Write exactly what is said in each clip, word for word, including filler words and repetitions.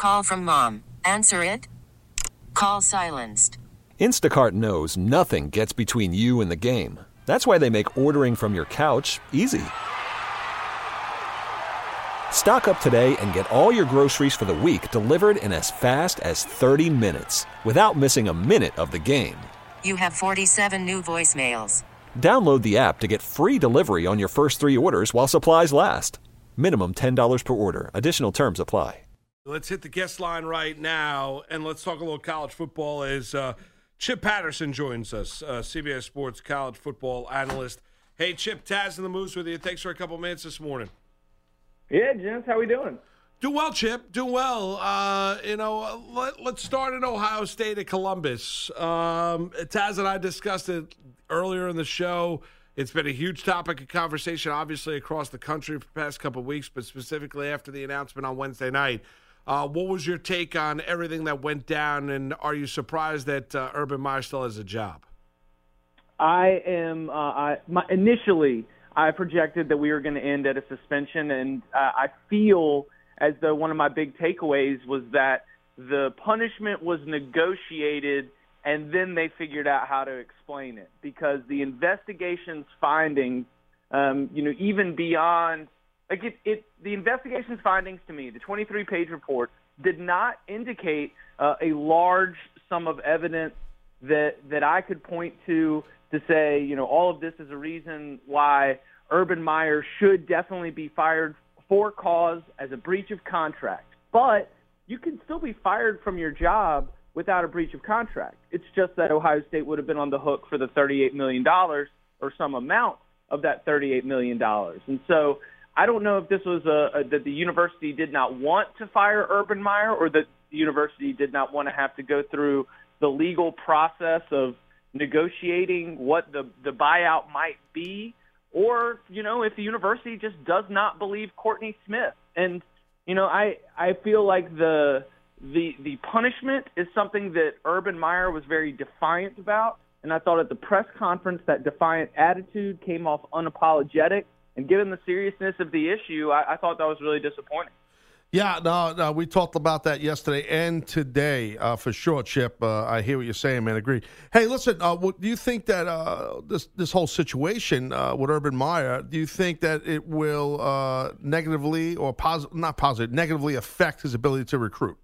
Call from mom. Answer it. Call silenced. Instacart knows nothing gets between you and the game. That's why they make ordering from your couch easy. Stock up today and get all your groceries for the week delivered in as fast as thirty minutes without missing a minute of the game. You have forty-seven new voicemails. Download the app to get free delivery on your first three orders while supplies last. Minimum ten dollars per order. Additional terms apply. Let's hit the guest line right now, and let's talk a little college football as uh, Chip Patterson joins us, uh, C B S Sports college football analyst. Hey, Chip, Taz and the Moose with you. Thanks for a couple minutes this morning. Yeah, gents, how we doing? Doing well, Chip. Doing well. Uh, you know, let, let's start in Ohio State at Columbus. Um, Taz and I discussed it earlier in the show. It's been a huge topic of conversation, obviously, across the country for the past couple of weeks, but specifically after the announcement on Wednesday night. Uh, what was your take on everything that went down, and are you surprised that uh, Urban Meyer still has a job? I am. Uh, I, my, initially, I projected that we were going to end at a suspension, and uh, I feel as though one of my big takeaways was that the punishment was negotiated, and then they figured out how to explain it, because the investigation's findings, um, you know, even beyond. Like it, it, the investigation's findings to me, the twenty-three page report, did not indicate uh, a large sum of evidence that that I could point to to say, you know, all of this is a reason why Urban Meyer should definitely be fired for cause as a breach of contract. But you can still be fired from your job without a breach of contract. It's just that Ohio State would have been on the hook for the thirty-eight million dollars or some amount of that thirty-eight million dollars. And so I don't know if this was a, a, that the university did not want to fire Urban Meyer, or that the university did not want to have to go through the legal process of negotiating what the, the buyout might be, or, you know, if the university just does not believe Courtney Smith. And, you know, I, I feel like the, the, the punishment is something that Urban Meyer was very defiant about. And I thought at the press conference that defiant attitude came off unapologetic. And given the seriousness of the issue, I, I thought that was really disappointing. Yeah, no, no, we talked about that yesterday and today, uh, for sure, Chip. Uh, I hear what you're saying, man. Agree. Hey, listen, uh, what, do you think that uh, this this whole situation uh, with Urban Meyer, do you think that it will uh, negatively or positive, not positive, negatively affect his ability to recruit?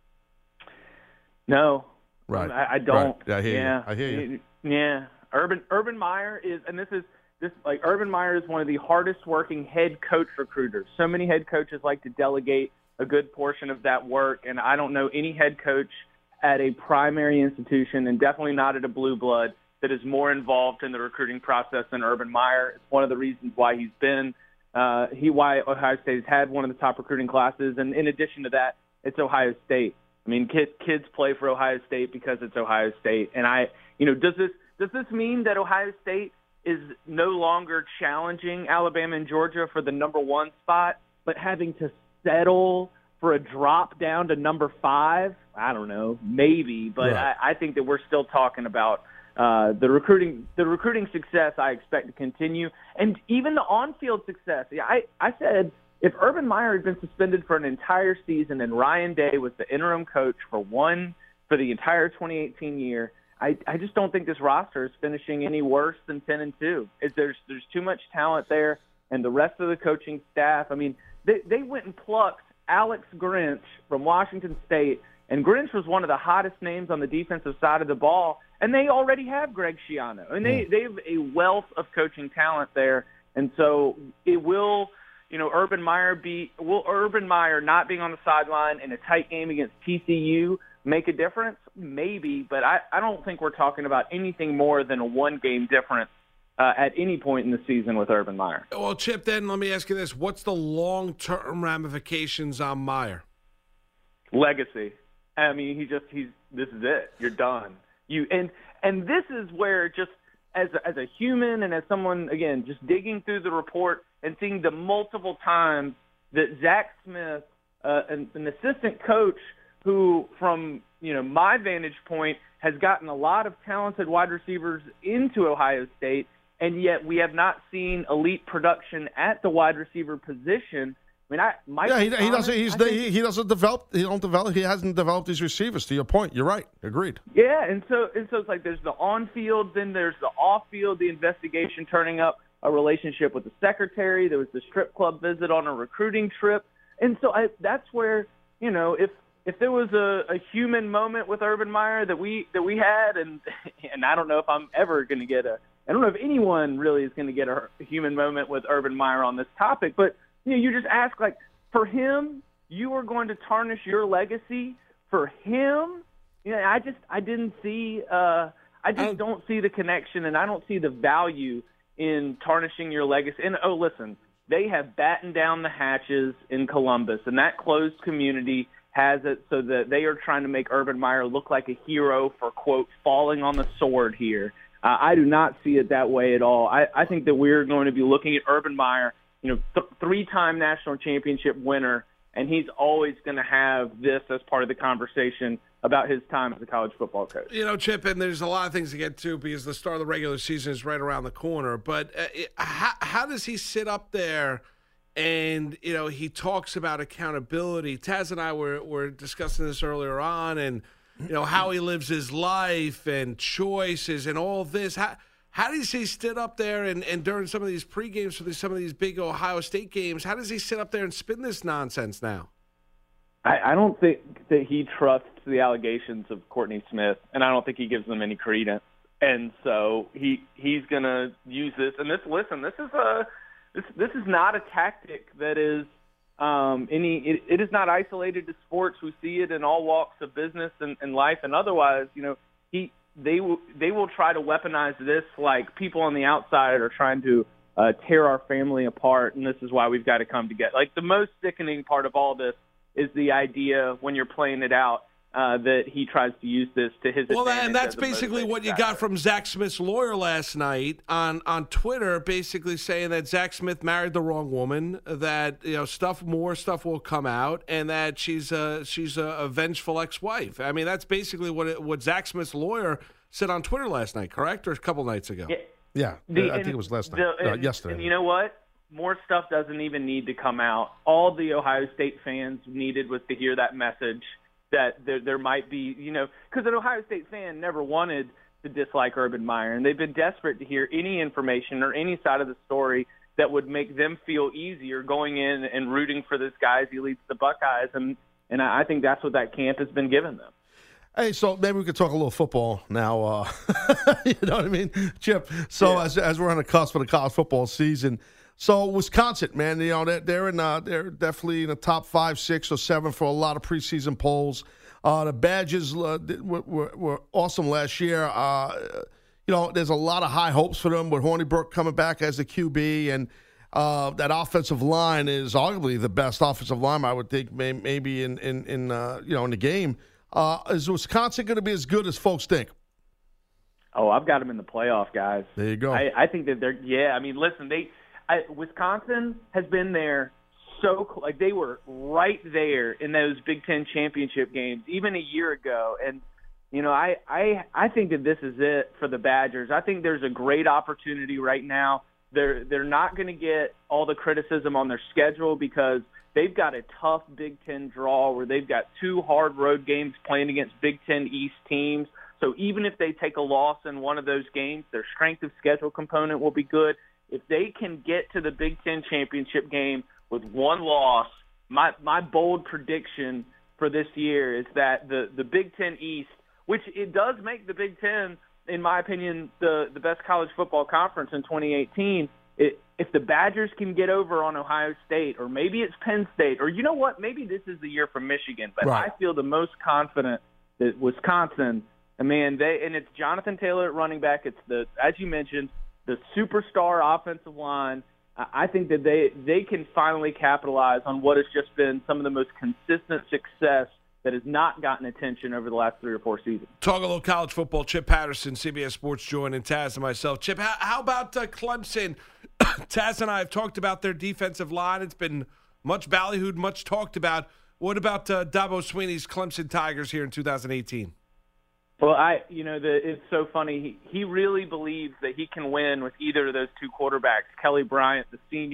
No. Right. I, I don't. Right. I hear yeah. you. I hear you. Yeah. Urban Urban Meyer is, and this is, This, like Urban Meyer is one of the hardest working head coach recruiters. So many head coaches like to delegate a good portion of that work, and I don't know any head coach at a primary institution, and definitely not at a blue blood, that is more involved in the recruiting process than Urban Meyer. It's one of the reasons why he's been uh, he why Ohio State has had one of the top recruiting classes, and in addition to that, it's Ohio State. I mean, kids kids play for Ohio State because it's Ohio State, and I, you know, does this does this mean that Ohio State is no longer challenging Alabama and Georgia for the number one spot, but having to settle for a drop down to number five? I don't know, maybe, but right. I, I think that we're still talking about uh, the recruiting. The recruiting success I expect to continue, and even the on-field success. I, I said if Urban Meyer had been suspended for an entire season and Ryan Day was the interim coach for one for the entire twenty eighteen year, I, I just don't think this roster is finishing any worse than ten and two. It, there's there's too much talent there, and the rest of the coaching staff. I mean, they they went and plucked Alex Grinch from Washington State, and Grinch was one of the hottest names on the defensive side of the ball, and they already have Greg Schiano, and they they have a wealth of coaching talent there, and so it will. You know, Urban Meyer be will Urban Meyer not being on the sideline in a tight game against T C U make a difference? Maybe, but I, I don't think we're talking about anything more than a one-game difference uh, at any point in the season with Urban Meyer. Well, Chip, then let me ask you this. What's the long-term ramifications on Meyer? Legacy. I mean, he just, he's, this is it. You're done. You And, and this is where just as a, as a human and as someone, again, just digging through the report and seeing the multiple times that Zach Smith, uh, an, an assistant coach, who, from you know my vantage point, has gotten a lot of talented wide receivers into Ohio State, and yet we have not seen elite production at the wide receiver position. I mean, I Mike Yeah, he, he Thomas, doesn't. He's I think- he, he doesn't develop. He don't develop. He hasn't developed these receivers. To your point, you're right. Agreed. Yeah, and so and so it's like there's the on-field, then there's the off-field, the investigation turning up a relationship with the secretary. There was the strip club visit on a recruiting trip, and so I, that's where you know if if there was a, a human moment with Urban Meyer that we that we had, and and I don't know if I'm ever going to get a I don't know if anyone really is going to get a, a human moment with Urban Meyer on this topic, but you know you just ask like for him, you are going to tarnish your legacy for him. You know, I just I didn't see uh, I just don't see the connection, and I don't see the value in tarnishing your legacy. And oh, listen, they have battened down the hatches in Columbus, and that closed community has it so that they are trying to make Urban Meyer look like a hero for, quote, falling on the sword here. Uh, I do not see it that way at all. I, I think that we're going to be looking at Urban Meyer, you know, th- three-time national championship winner, and he's always going to have this as part of the conversation about his time as a college football coach. You know, Chip, and there's a lot of things to get to because the start of the regular season is right around the corner. But uh, it, how, how does he sit up there and, you know, he talks about accountability? Taz and I were, were discussing this earlier on, and, you know, how he lives his life and choices and all this. How, how does he sit up there and, and during some of these pre-games for these, some of these big Ohio State games, how does he sit up there and spin this nonsense now? I, I don't think that he trusts the allegations of Courtney Smith, and I don't think he gives them any credence. And so he he's going to use this. And this, listen, this is a this this is not a tactic that is um, any. It, it is not isolated to sports. We see it in all walks of business and, and life, and otherwise. You know, he they will they will try to weaponize this like people on the outside are trying to uh, tear our family apart, and this is why we've got to come together. Like the most sickening part of all this is the idea when you're playing it out uh, that he tries to use this to his well, advantage. and that's as a basically what you motivating got from Zach Smith's lawyer last night on, on Twitter, basically saying that Zach Smith married the wrong woman, that you know stuff more stuff will come out, and that she's a she's a, a vengeful ex-wife. I mean, that's basically what it, what Zach Smith's lawyer said on Twitter last night, correct, or a couple nights ago? Yeah, Yeah, The- I and think it was last night. the- uh, and- yesterday. And you know what? More stuff doesn't even need to come out. All the Ohio State fans needed was to hear that message that there, there might be, you know, because an Ohio State fan never wanted to dislike Urban Meyer, and they've been desperate to hear any information or any side of the story that would make them feel easier going in and rooting for this guy as he leads the Buckeyes. And, and I I think that's what that camp has been giving them. Hey, so maybe we could talk a little football now. Uh, you know what I mean, Chip? So Yeah. as as we're on the cusp of the college football season, so Wisconsin, man, you know they're they're in uh, they're definitely in the top five, six, or seven for a lot of preseason polls. Uh, the Badgers uh, were, were, were awesome last year. Uh, you know, there's a lot of high hopes for them with Hornibrook coming back as the Q B, and uh, that offensive line is arguably the best offensive line I would think may, maybe in in, in uh, you know in the game. Uh, is Wisconsin going to be as good as folks think? Oh, I've got them in the playoff, guys. There you go. I, I think that they're, yeah, I mean, listen, they, I, Wisconsin has been there so, cl- like they were right there in those Big Ten championship games, even a year ago. And, you know, I, I, I think that this is it for the Badgers. I think there's a great opportunity right now. They're, they're not going to get all the criticism on their schedule because they've got a tough Big Ten draw where they've got two hard road games playing against Big Ten East teams. So even if they take a loss in one of those games, their strength of schedule component will be good. If they can get to the Big Ten championship game with one loss, my my bold prediction for this year is that the, the Big Ten East, which it does make the Big Ten, in my opinion, the, the best college football conference in twenty eighteen, it, if the Badgers can get over on Ohio State, or maybe it's Penn State, or you know what, maybe this is the year for Michigan, but Right. I feel the most confident that Wisconsin, and man, they and it's Jonathan Taylor at running back. It's the, as you mentioned, the superstar offensive line. I think that they they can finally capitalize on what has just been some of the most consistent success that has not gotten attention over the last three or four seasons. Talk a little college football. Chip Patterson, C B S Sports, joining Taz and myself. Chip, how, how about uh, Clemson? Taz and I have talked about their defensive line. It's been much ballyhooed, much talked about. What about uh, Dabo Swinney's Clemson Tigers here in two thousand eighteen? Well, I, you know, the, it's so funny. He, he really believes that he can win with either of those two quarterbacks, Kelly Bryant, the senior,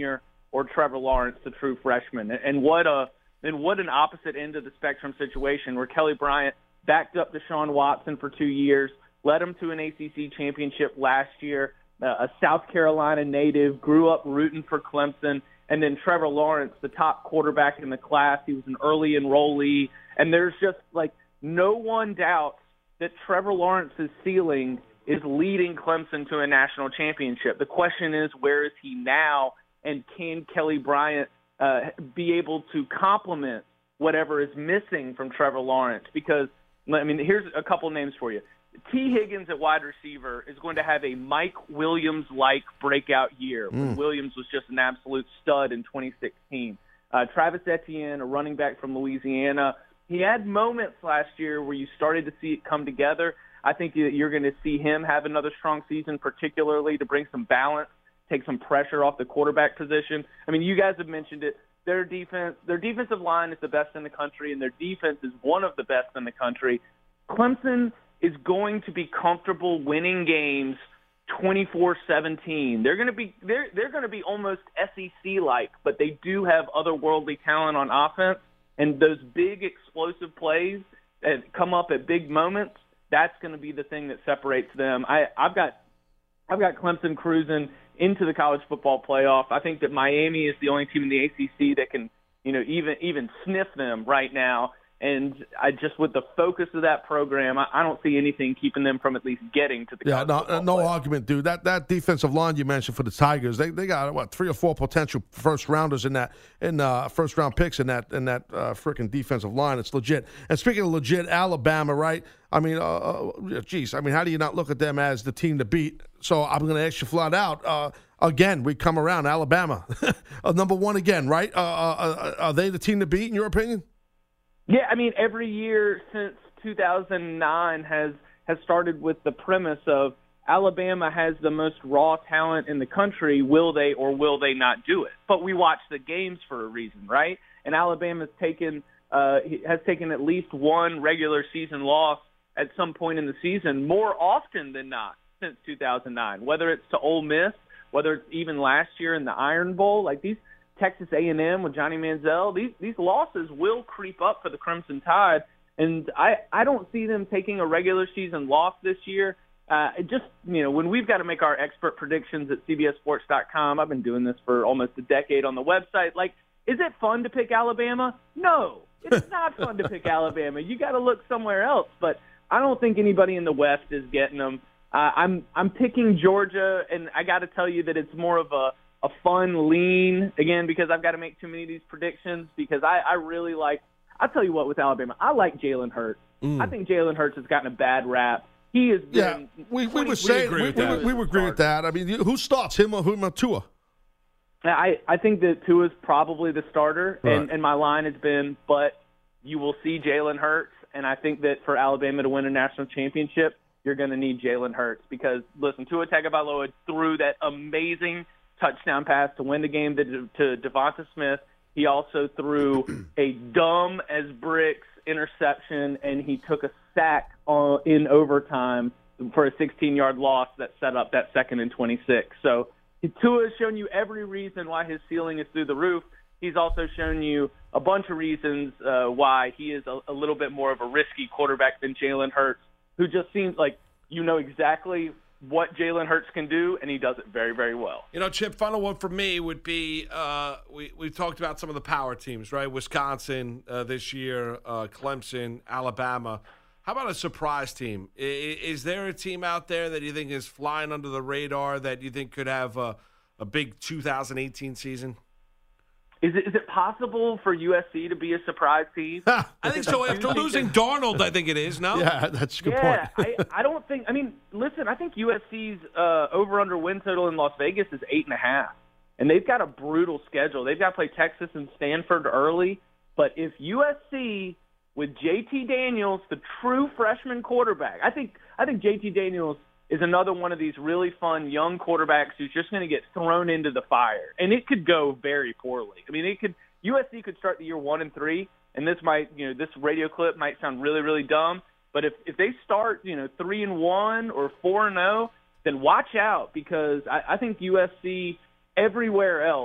or Trevor Lawrence, the true freshman. And what a and what an opposite end of the spectrum situation where Kelly Bryant backed up Deshaun Watson for two years, led him to an A C C championship last year, uh, a South Carolina native, grew up rooting for Clemson, and then Trevor Lawrence, the top quarterback in the class. He was an early enrollee, and there's just like no one doubts that Trevor Lawrence's ceiling is leading Clemson to a national championship. The question is, where is he now, and can Kelly Bryant uh, be able to complement whatever is missing from Trevor Lawrence? Because, I mean, here's a couple names for you. T. Higgins at wide receiver is going to have a Mike Williams-like breakout year when mm. Williams was just an absolute stud in twenty sixteen. Uh, Travis Etienne, a running back from Louisiana, he had moments last year where you started to see it come together. I think you're going to see him have another strong season, particularly to bring some balance, take some pressure off the quarterback position. I mean, you guys have mentioned it. Their defense, their defensive line is the best in the country, and their defense is one of the best in the country. Clemson is going to be comfortable winning games twenty-four seventeen. They're going to be they're they're going to be almost S E C-like, but they do have otherworldly talent on offense, and those big explosive plays that come up at big moments, that's going to be the thing that separates them. I I've got I've got Clemson cruising into the college football playoff. I think that Miami is the only team in the A C C that can, you know, even even sniff them right now. And I just, with the focus of that program, I, I don't see anything keeping them from at least getting to the yeah. No, no playoff. argument, dude. That that defensive line you mentioned for the Tigers, they they got what three or four potential first rounders in that in uh, first round picks in that in that uh, freaking defensive line. It's legit. And speaking of legit, Alabama, right? I mean, uh, uh, geez, I mean, how do you not look at them as the team to beat? So I'm going to ask you flat out. Uh, again, we come around Alabama, uh, number one again, right? Uh, uh, are they the team to beat in your opinion? Yeah, I mean, every year since two thousand nine has has started with the premise of Alabama has the most raw talent in the country. Will they or will they not do it? But we watch the games for a reason, right? And Alabama's taken uh, has taken at least one regular season loss at some point in the season, more often than not since two thousand nine. Whether it's to Ole Miss, whether it's even last year in the Iron Bowl, like these. Texas A and M with Johnny Manziel, these these losses will creep up for the Crimson Tide, and I, I don't see them taking a regular season loss this year. Uh, it just, you know, when we've got to make our expert predictions at C B S Sports dot com, I've been doing this for almost a decade on the website. Like, is it fun to pick Alabama? No, it's not fun to pick Alabama. You got to look somewhere else, but I don't think anybody in the West is getting them. Uh, I'm I'm picking Georgia, and I got to tell you that it's more of a a fun lean, again, because I've got to make too many of these predictions, because I, I really like – I'll tell you what, with Alabama, I like Jalen Hurts. Mm. I think Jalen Hurts has gotten a bad rap. He has been yeah, – we, we would say – we, we, we, we would agree with that. I mean, who starts, him or, him or Tua? I, I think that Tua's probably the starter, right. and, and my line has been, but you will see Jalen Hurts, and I think that for Alabama to win a national championship, you're going to need Jalen Hurts because, listen, Tua Tagovailoa threw that amazing – touchdown pass to win the game to, to Devonta Smith. He also threw a dumb as bricks interception, and he took a sack on, in overtime for a sixteen-yard loss that set up that second and twenty-six. So Tua has shown you every reason why his ceiling is through the roof. He's also shown you a bunch of reasons uh, why he is a, a little bit more of a risky quarterback than Jalen Hurts, who just seems like you know exactly – what Jalen Hurts can do, and he does it very, very well. You know, Chip, final one for me would be uh, we, we talked about some of the power teams, right? Wisconsin uh, this year, uh, Clemson, Alabama. How about a surprise team? Is, is there a team out there that you think is flying under the radar that you think could have a, a big two thousand eighteen season? Is it, is it possible for U S C to be a surprise team? I think so. After losing Darnold, I think it is, no? Yeah, that's a good yeah, point. I, I don't think – I mean, listen, I think U S C's uh, over-under win total in Las Vegas is eight and a half, and they've got a brutal schedule. They've got to play Texas and Stanford early, but if U S C with J T Daniels, the true freshman quarterback – I think I think J T Daniels – is another one of these really fun young quarterbacks who's just going to get thrown into the fire. And it could go very poorly. I mean, it could U S C could start the year one and three, and this might, you know, this radio clip might sound really, really dumb. But if, if they start, you know, three and one or four and zero, then watch out because I, I think U S C everywhere else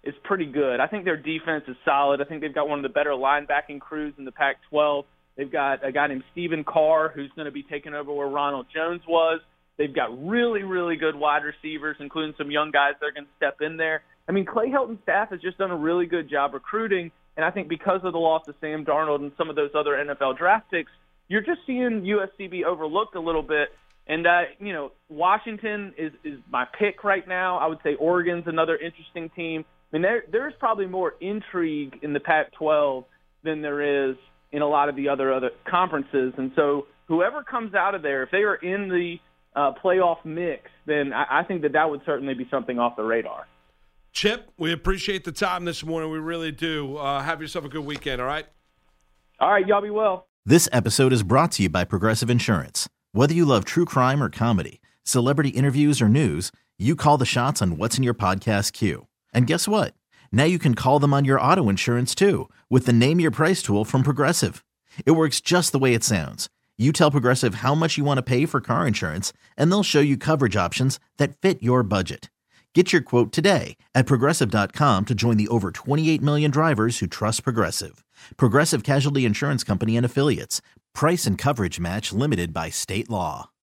is pretty good. I think their defense is solid. I think they've got one of the better linebacking crews in the Pac twelve. They've got a guy named Stephen Carr who's going to be taking over where Ronald Jones was. They've got really, really good wide receivers, including some young guys that are going to step in there. I mean, Clay Helton's staff has just done a really good job recruiting, and I think because of the loss of Sam Darnold and some of those other N F L draft picks, you're just seeing U S C be overlooked a little bit. And, uh, you know, Washington is, is my pick right now. I would say Oregon's another interesting team. I mean, there, there's probably more intrigue in the Pac twelve than there is in a lot of the other other conferences. And so whoever comes out of there, if they are in the uh, playoff mix, then I, I think that that would certainly be something off the radar. Chip, we appreciate the time this morning. We really do. Uh, have yourself a good weekend, all right? All right, y'all be well. This episode is brought to you by Progressive Insurance. Whether you love true crime or comedy, celebrity interviews or news, you call the shots on what's in your podcast queue. And guess what? Now you can call them on your auto insurance too with the Name Your Price tool from Progressive. It works just the way it sounds. You tell Progressive how much you want to pay for car insurance, and they'll show you coverage options that fit your budget. Get your quote today at Progressive dot com to join the over twenty-eight million drivers who trust Progressive. Progressive Casualty Insurance Company and Affiliates. Price and coverage match limited by state law.